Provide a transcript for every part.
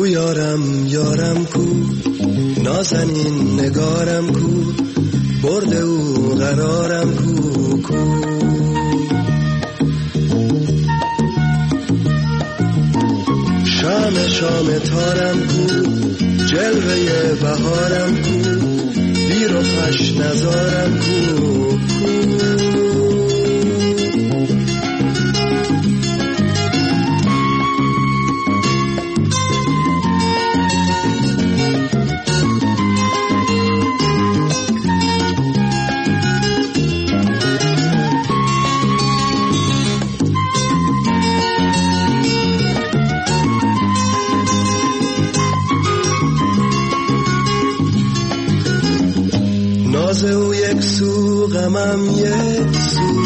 یارم یارم کو، نازنین نگارم کو، برده او قرارم کو کو. شام تارم کو، جلوه بهارم کو، بیر و خوش نزارم کو کو. ناز او یک سو غمم یک سو،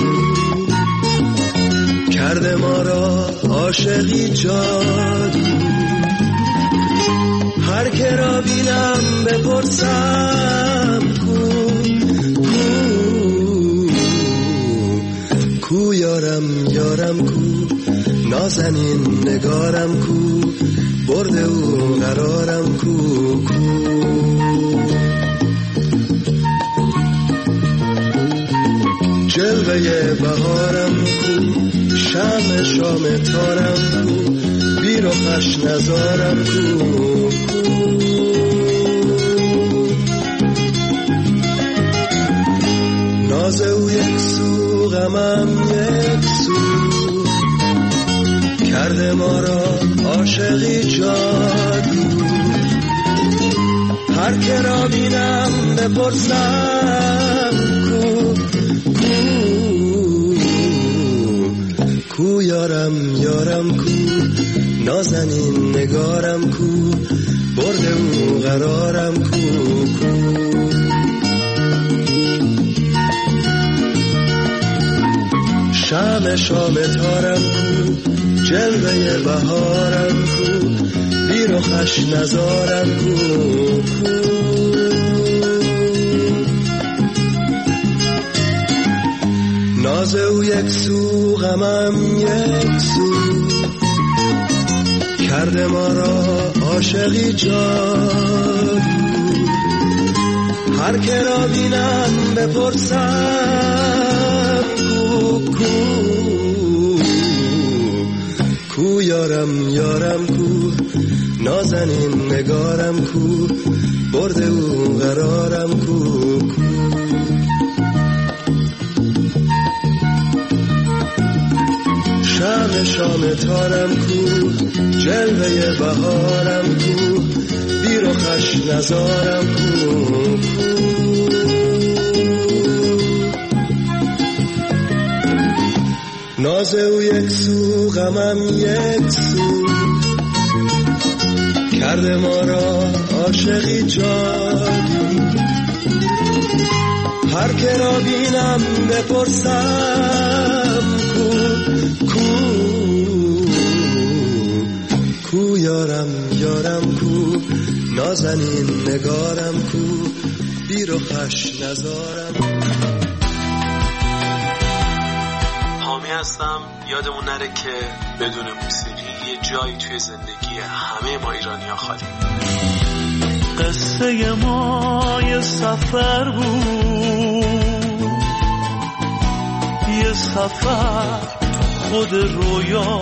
کرده ما را عاشقی جادو. هر که را بینم بپرسم کو کو یارم یارم کو، نازنین نگارم کو، برده او قرارم کو کو. جلوه بهارم کو، شام تارم کو، بیر و خوش نزارم کو. ناز او یک سو غمم یک سو، کرده ما را عاشقی جادو. هر که را بینم بپرسم کو کو یارم یارم کو، نازنین نگارم کو، برده او قرارم کو کو. شام تارم کو، جلوه بهارم کو، بیر و خوش نزارم کو کو. ناز او یک سو غمم یک سو، کرده ما را عاشقی جادو. هر که را بینم بپرسم کو کو کو یارم یارم کو، نازنین نگارم کو، برده او قرارم کو کو. شام تارم کو، جلوه بهارم کو، بیر و خوش نزارم کو. ناز او یک سو غمم یک سو، کرده ما را عاشقی جادو. هر که را بینم بپرسم کو یارم یارم کو، نازنین نگارم کو، بیر و خوش نزارم. حامی هستم. یادمون نره که بدون موسیقی یه جایی توی زندگی همه ما ایرانی‌ها خالی. قصه ما یه سفر بود، یه سفر خود رویا.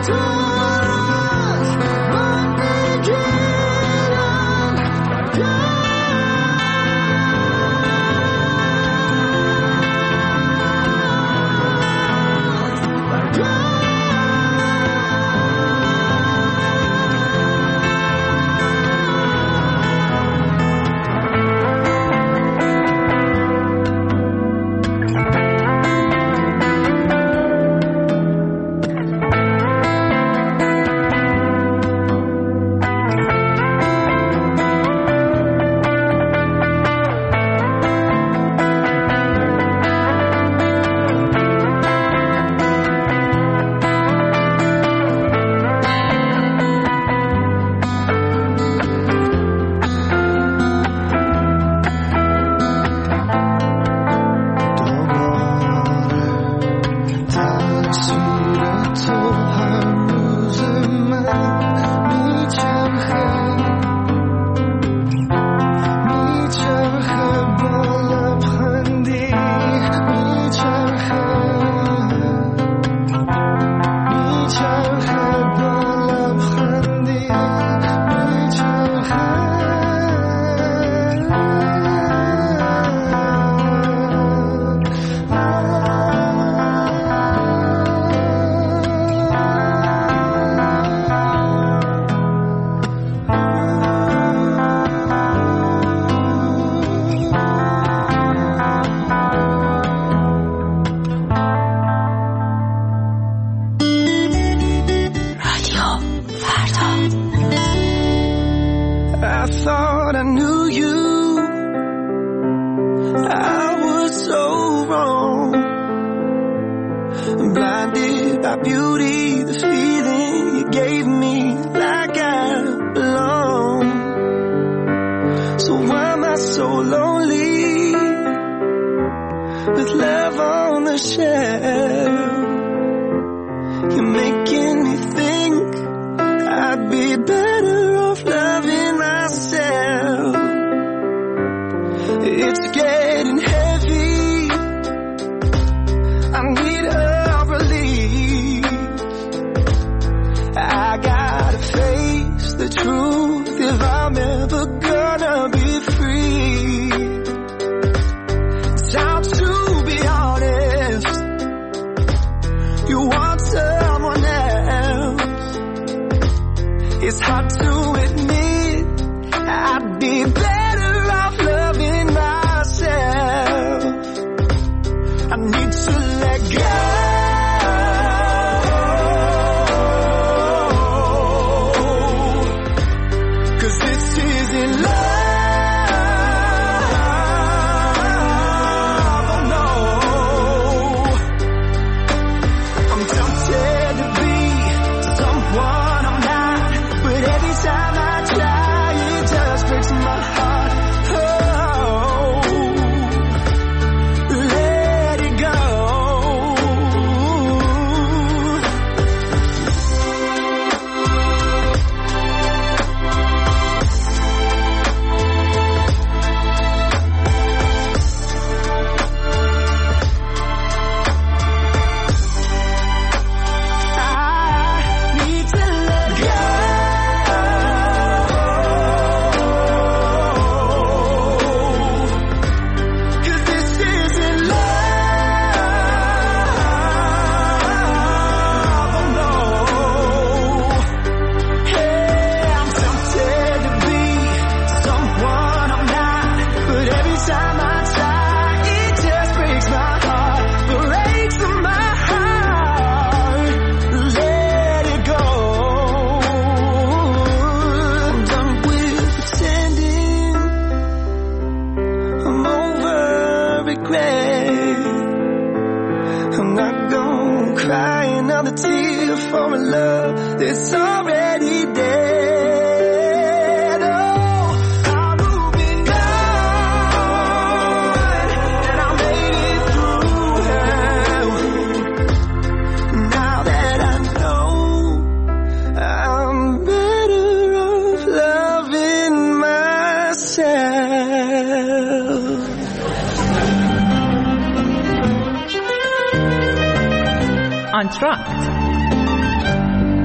Entr'acte.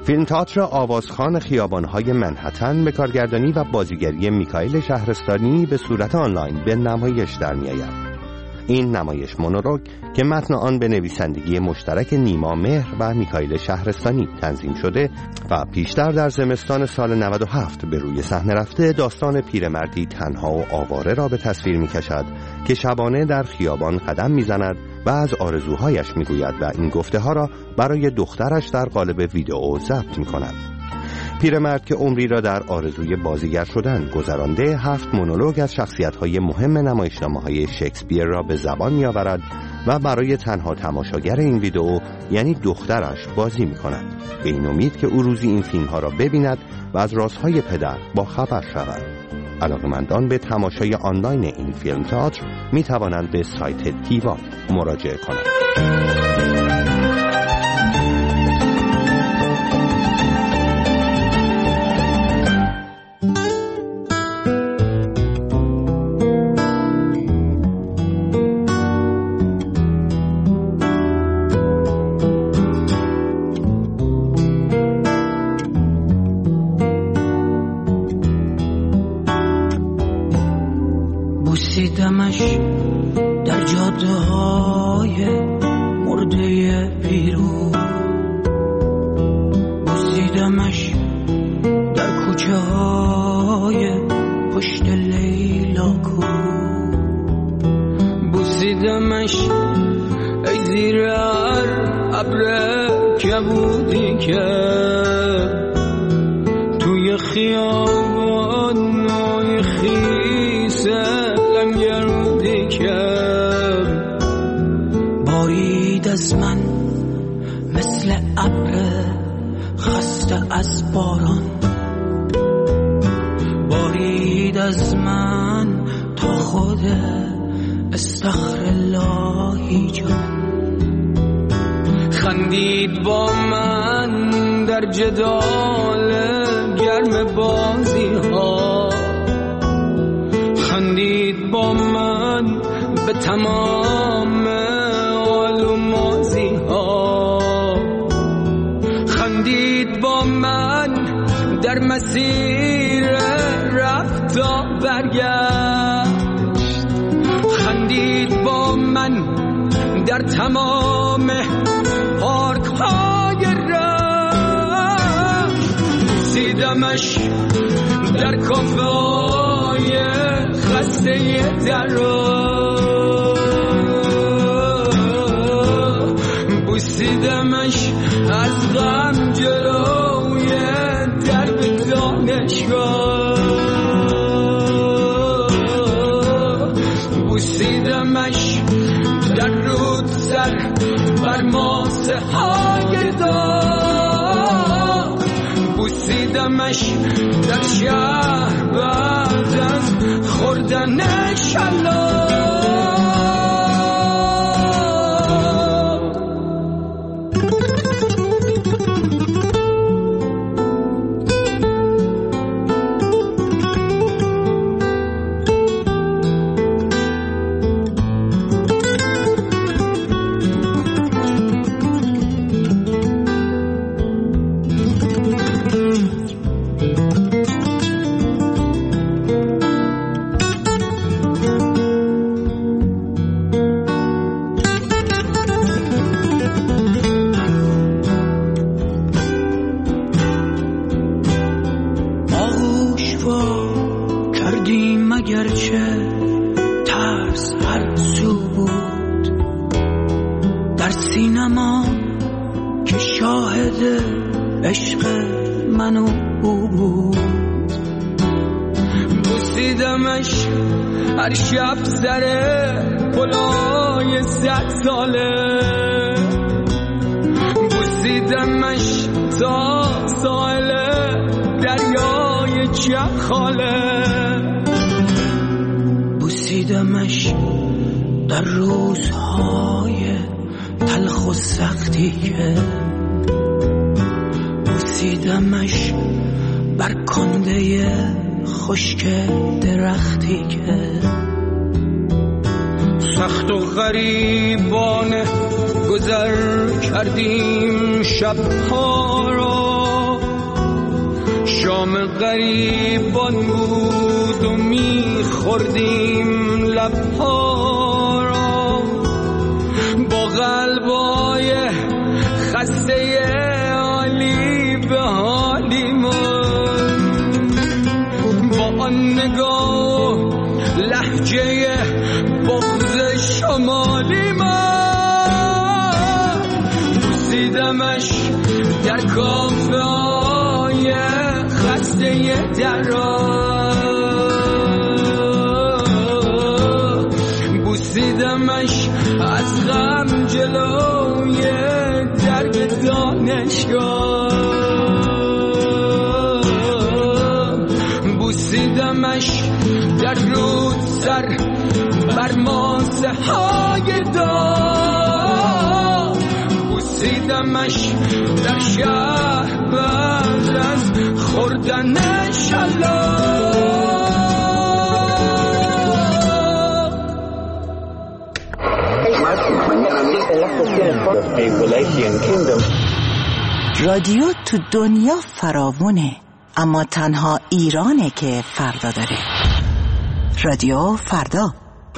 فیلم تئاتر آوازخوان خیابان‌های منهتن به کارگردانی و بازیگری میکائیل شهرستانی به صورت آنلاین به نمایش در می‌آید. این نمایش مونولوگ که متن آن به نویسندگی مشترک نیما مهر و میکائیل شهرستانی تنظیم شده و پیشتر در زمستان سال 97 به روی صحنه رفته، داستان پیرمردی تنها و آواره را به تصویر می‌کشد که شبانه در خیابان قدم می‌زند و از آرزوهایش می‌گوید و این گفته‌ها را برای دخترش در قالب ویدئو ضبط می‌کند. پیرمرد که عمری را در آرزوی بازیگر شدن گذرانده، 7 مونولوگ از شخصیت‌های مهم نمایشنامه‌های شکسپیر را به زبان می‌آورد و برای تنها تماشاگر این ویدئو یعنی دخترش بازی می‌کند، به این امید که او روزی این فیلم‌ها را ببیند و از رازهای پدر با خبر شود. علاقه‌مندان به تماشای آنلاین این فیلم تئاتر می‌توانند به سایت تیوا مراجعه کنند. بوسیدمش در جاده های مرده پیرو، بوسیدمش در کوچه های پشت لیلاکو، بوسیدمش ای زیر ابر کبودی که توی خیابانای خیسه لنگردی که بارید از من مثل ابر خسته از باران، بارید از من تا خود استغفراللهی جان، خندید با من در جدال گرم بازی ها، خندید با من به تمام آلومازی ها، خندید با من در مسیر رفت و برگشت، خندید با من در تمام پارک های رفت، بوسیدمش در کافه های خسته در بوسیدمش از غم جلوی درب دانشگاه، بوسیدمش در رود سر بر ماسه های داغ، بوسیدمش در شهر بعد از خوردن شلاق. اگرچه ترس هر سو بود، در سینما که شاهد عشق من و او بود، بوسیدمش هر شب سر پلای 100 ساله، بوسیدمش تا ساحل دریای چپخاله، بوسیدمش در روزهای تلخ و سختی که، بوسیدمش بر کنده خشک درختی که، سخت و غریبانه گذر کردیم شبها را، شام غریبان بود و میخوردیم لبها را با قلبای خسته عالی به حالی من، با آن نگاه لهجه بغض شمالی من، بوسیدمش در کافه های خسته درا، بوسیدمش از غم جلوی درب دانشگاه، بوسیدمش در رود سر بر ماسه های داغ، بوسیدمش در شهر بعد از خوردن شلاق. رادیو تو دنیا فراوونه، اما تنها ایرانه که فردا داره. رادیو فردا.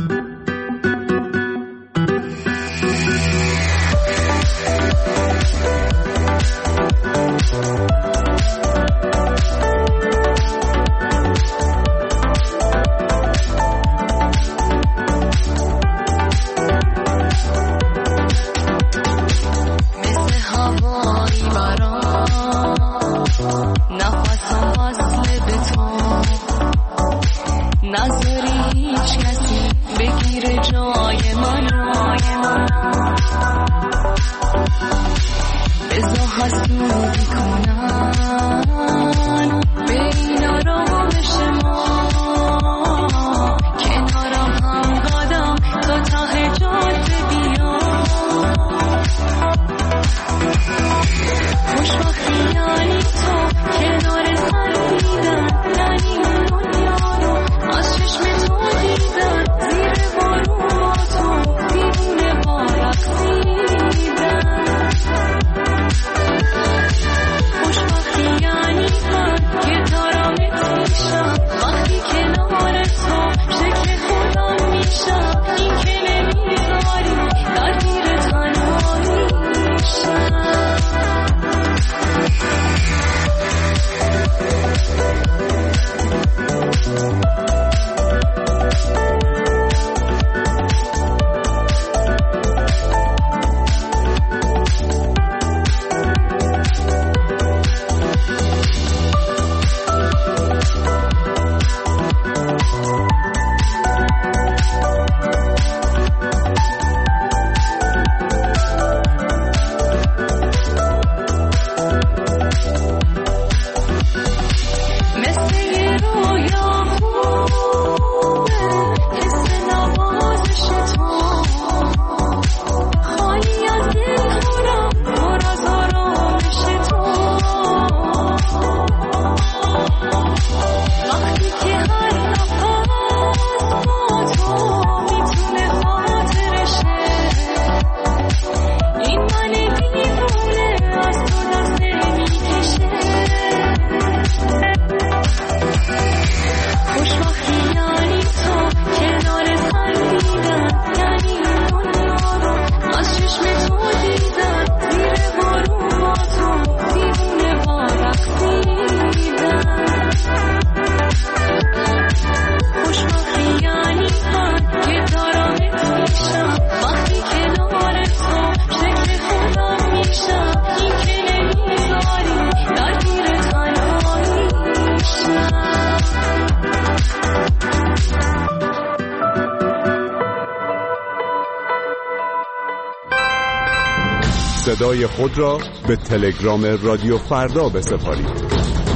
صدای خود را به تلگرام رادیو فردا بسپارید.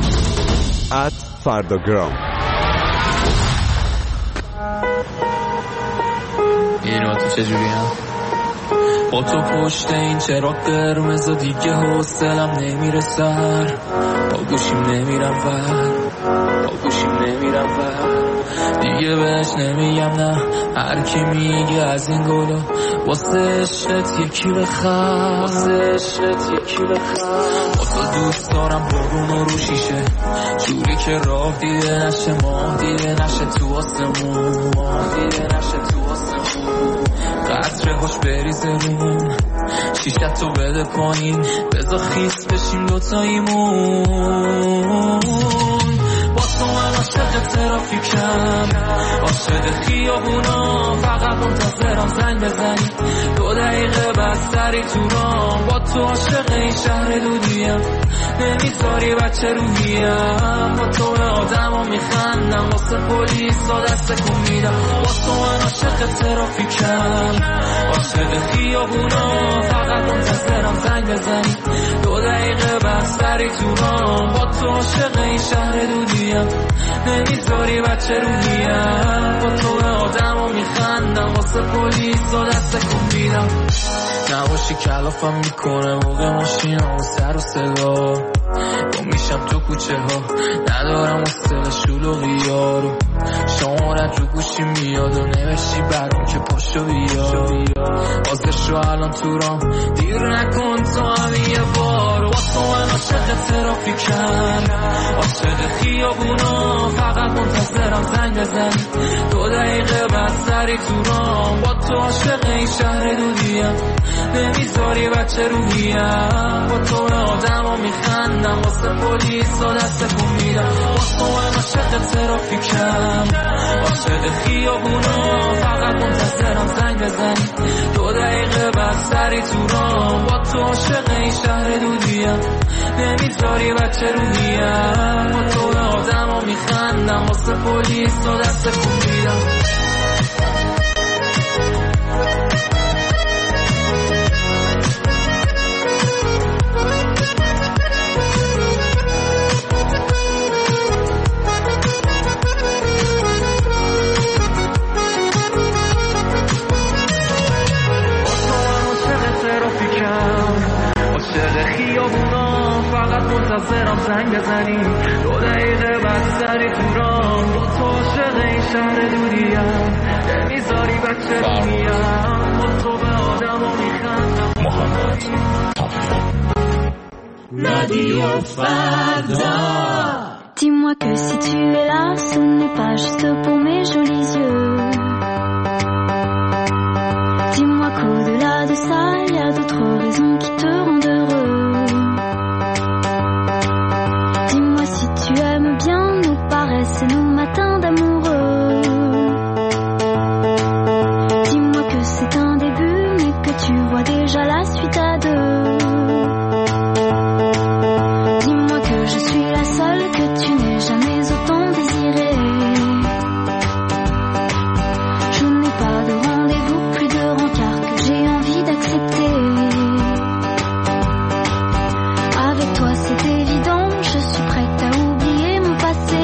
@فرداگرام. اینا تو چجوری هم؟ با تو پشت این چراغ قرمز و دیگه حوصلم نمیره سر، با گوشیم نمیرم ور، با گوشیم نمیرم ور، دیگه بهش نمیگم نه، هر کی میگه از این گلا واسه عشقت یکی بخر، واسه عشقت یکی بخر. واسه دوست دارم بارون و رو شیشه، جوری که راه دیده نشه، ماه دیده نشه تو آسمون، ماه دیده نشه تو آسمون. قطره هاش بریزه روم، شیشتو بده پایین، بذار خیس بشیم دوتاییمون. با تو من عاشق ترافیکم، عاشق خیابونا، فقط منتظرم زنگ بزنی 2 دقیقه بعد سری تو رام. با تو عاشق این شهر دودیم، نمیذاری بچه روحیم. با تو به آدم ها میخندم، واسه پلیس ها دست کن میدم. با تو من عاشق ترافیکم، عاشق خیابونا، فقط منتظرم زنگ بزنی 2 دقیقه بعد سری تو رام. با تو عاشق این شهر دودیم، نمیذاری بچه روحیم. با تو به آدم ها میخندم، واسه پلیس ها دست کن میدم. نباشی کلافم میکنه موقع ماشین ها و سر و صدا، گم میشم تو کوچه ها، ندارم حوصله شلوغی ها رو. شمارت رو گوشی میاد و نوشتی برام که پاشو بیا، بازش رو الان تو رام، دیر نکن تو همین یه بار. واسه من عاشق ترافیکم، عاشق خیابونا، فقط منتظرم زنگ بزنی 2 دقیقه بعد سری تو رام. با تو عاشق این شهر دودیم، نمیذاری بچه روحیم. با تو به آدم ها میخندم، واسه پلیس ها دست کن میدم. واسه من عاشق ترافیکم، عاشق خیابونا، فقط منتظرم زنگ بزنی 2 دقیقه بعد سری تو رام. با تو عاشق این شهر دودیم، نمیذاری بچه روحیم. با تو به آدم ها میخندم، واسه پلیس ها دست کن میدم. عاشق خیابونا، فقط منتظرم زنگ بزنی 2 دقیقه بعد سری تو رام. با تو عاشق این شهر دوریم، نمیذاری بچه رویم. با تو به آدم ها میخندم. محمد رادیو فردا. Dis-moi que si tu es là, ce n'est pas juste pour mes jolis yeux. Dis-moi qu'au-delà de ça, il y a d'autres raisons qui te rendent heureux. Dis-moi si tu aimes bien nos paresses et nos matins d'amoureux. Dis-moi que c'est un début, mais que tu vois déjà la suite à 2. Dis-moi que je suis la seule que tu n'aies jamais autant désirée. Je n'ai pas de rendez-vous, plus de rencard que j'ai envie d'accepter. Avec toi c'est évident, je suis prête à oublier mon passé.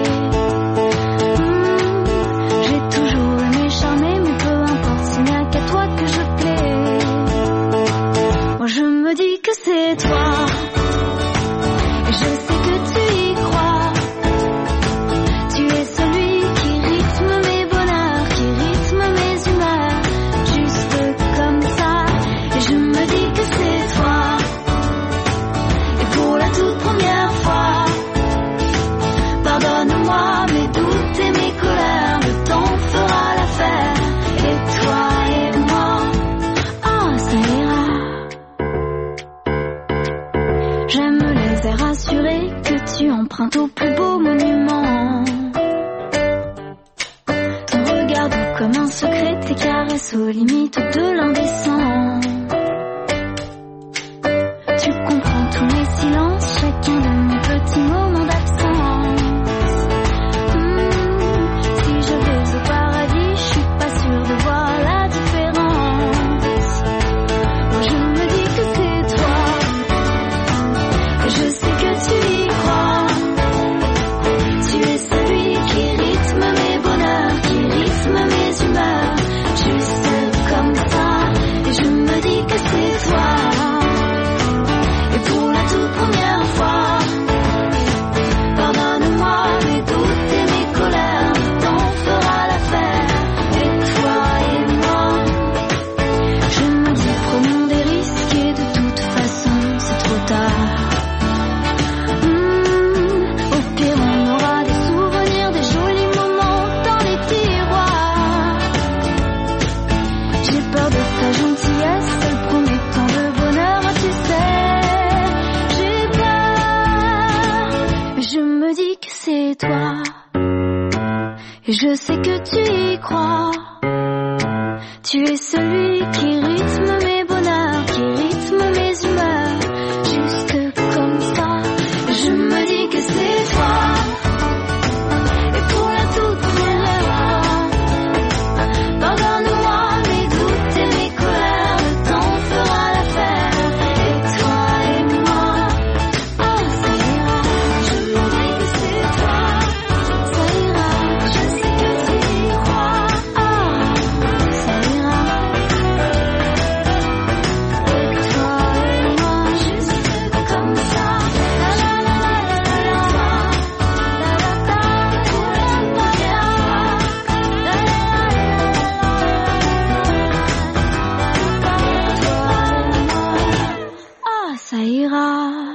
J'ai toujours aimé charmer, mais peu importe, ce n'est qu'à toi que je plais. Moi je me dis que c'est toi, et je sais que tu y crois. Tu es celui qui rythme mes bonheurs, qui rythme mes humeurs, juste comme ça. Et je me dis que c'est toi. Et pour la toute première fois, pardonne-moi mes doutes et mes colères, le temps fera l'affaire. Et toi et moi, oh ça ira. J'aime les airs rassurés que tu empruntes au plus beau monument. Ton regard doux comme un secret, tes caresses aux limites de l'indécent. Tu comprends tous mes silences, chacun de mes petits moments d'absence. Si je vais au paradis, je suis pas sûre de voir la différence. Moi je me dis que c'est toi, et je sais que tu y crois. Tu es celui qui rythme mes bonheurs, qui rythme mes humeurs, juste comme ça. Et je me dis que je sais que tu y crois. Tu es celui qui rythme mes bonheurs, qui rythme mes humeurs, juste comme ça. Je me dis que c'est toi. Et pour la toute première fois, pardonne-moi mes doutes et mes colères, le temps fera l'affaire. Et toi et moi, oh ça ira. Je me dis que c'est toi, ça ira. Je sais que tu y crois, oh ça ira. Et toi et moi, juste comme ça. La la la la la la la. La la la pour la première fois. La la ah ça ira.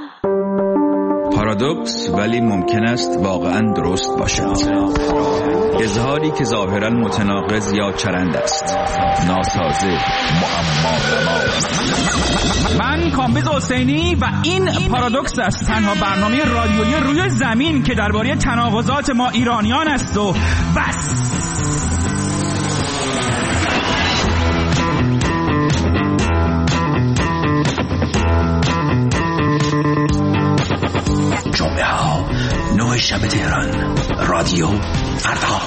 پارادوکس ولی ممکن است واقعا درست باشد. اظهاری که ظاهرا متناقض یا چرند است، ناسازه، معما. من کامبیز حسینی و این پارادوکس است، تنها برنامه رادیویی روی زمین که درباره تناقضات ما ایرانیان است و بس. جمعه ها 9 شب تهران، رادیو فردا.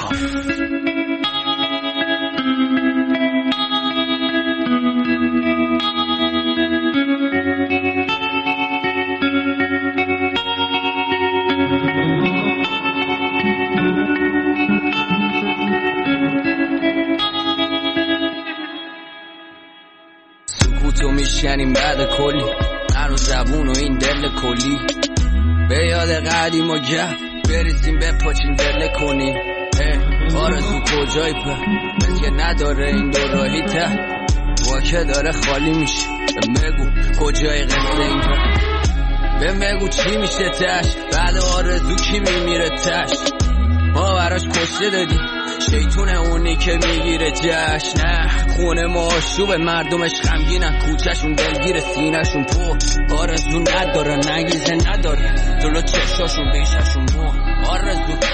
سکوتو میشنیم بعد کلی، هر زبون و این دل کلی، به یاد قدیم و گه بریزیم بپاچیم دل کنیم. آرزو کجایی په مثل نداره این دو راهی ته، واکه داره خالی میشه. بگو کجای قصه این به بگو چی میشه تش، بعد آرزو کی میمیره تش. ما براش کشته دادیم شیطونه اونی که میگیره جشن. نه خونه ما آشوب، مردمش غمگینن، کوچهشون دلگیر، سینهشون پر آرزو نداره، نگیزه نداره، جلو چشاشون بیششون مو. آرزو